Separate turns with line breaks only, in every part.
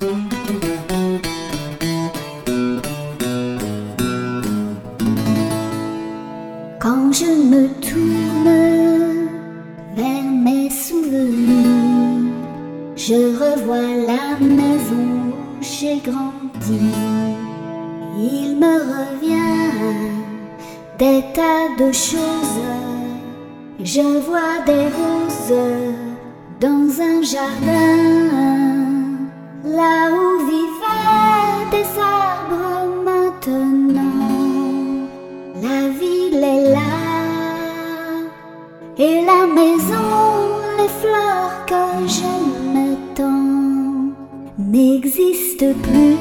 Quand je me tourne vers mes souvenirs, je revois la maison où j'ai grandi. Il me revient des tas de choses. Je vois des roses dans un jardin, là où vivaient des arbres maintenant. La ville est là, et la maison, les fleurs que j'aimais tant n'existent plus.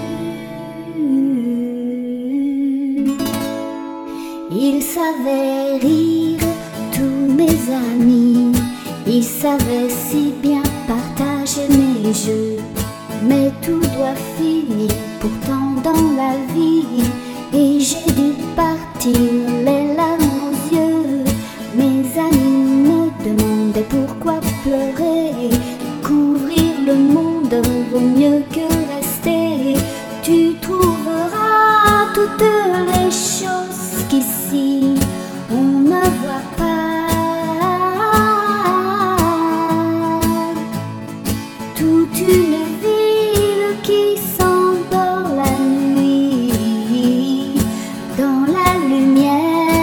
Ils savaient rire, tous mes amis, ils savaient si bien partager mes jeux. Mais tout doit finir pourtant dans la vie, et j'ai dû partir les larmes aux yeux. Mes amis me demandaient pourquoi pleurer. Couvrir le monde vaut mieux que rester. Tu trouveras toutes les choses qu'ici on ne voit pas. Toute une ville qui s'endort la nuit dans la lumière.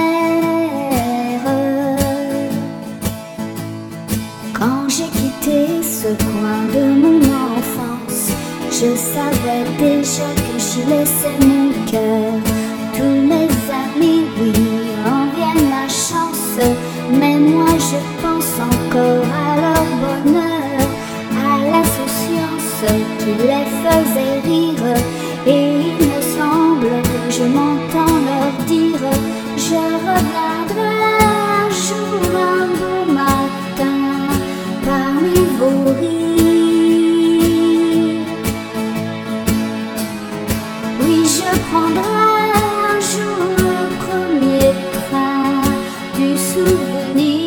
Quand j'ai quitté ce coin de mon enfance, je savais déjà que j'y laissais mon cœur. Tous mes amis, oui, en viennent la chance, mais moi je pense encore à leur bonheur, à l'insouciance qui les faisait rire. Et il me semble que je m'entends leur dire: je reviendrai un jour, un beau matin, parmi vos rires. Oui, je prendrai un jour le premier train du souvenir.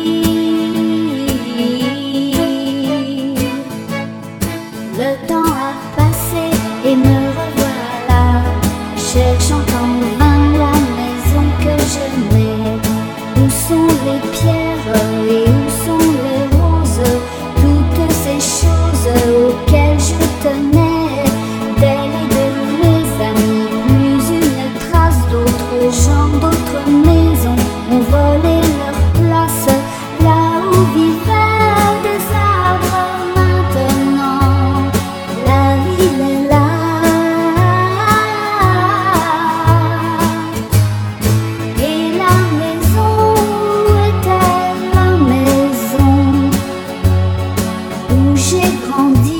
Le temps a passé et me revoilà, cherchant en vain la maison que j'aimais. Où sont les pierres et où sont les roses, toutes ces choses auxquelles je tenais? D'elle et de mes amis, plus une trace d'autres gens, d'autres maisons ont volé leur place. Là où vivaient des arbres maintenant, la ville est là. Et la maison, où était la maison où j'ai grandi?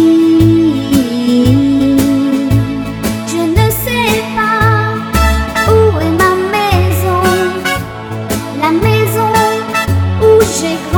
Je ne sais pas où est ma maison, la maison où j'ai grandi.